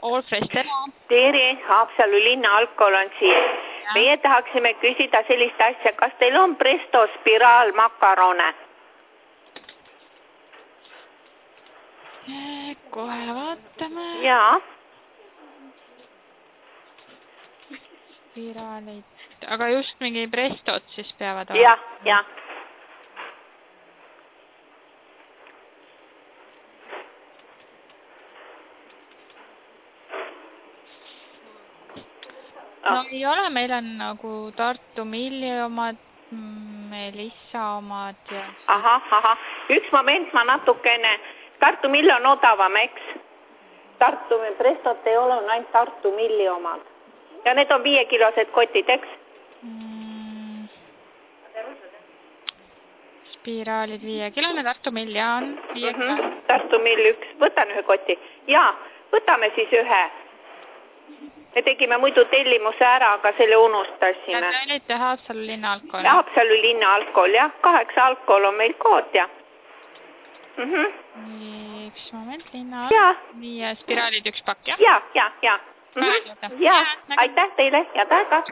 Allfresh, tere! Tere, Haapsalu linna algkool on siin. Meie tahaksime küsida sellist asja, kas teil on Presto spiraalmakarone? Kohe vaatame. Jaa. Spiraalid. Aga just mingi Prestot siis peavad olema? Jah, jah. No ei ole, meil on nagu Tartu Milli omad, Melissa omad ja... Ahah. Üks moment ma natukene... Tartu Mill on odavam, eks? Tartu Prestot ei ole, on ainult Tartu Milli omad. Ja need on 5-kilosed kotid, eks? Spiraalid 5-kilone, Tartu Mill ja on 5-kilone. Tartu Mill 1. Võtan ühe koti. Jaa, võtame siis ühe. Me tegime muidu tellimuse ära, aga selle unustasime. Ja te olite Haapsalu linna algkool? Haapsalu linna algkool, jah. 8 algkool on meil kood, jah. Nii, üks moment, linna algkool. Nii, spiraalid 1 pakk, jah? Jaa. Jaa, aitäh teile. Head aega.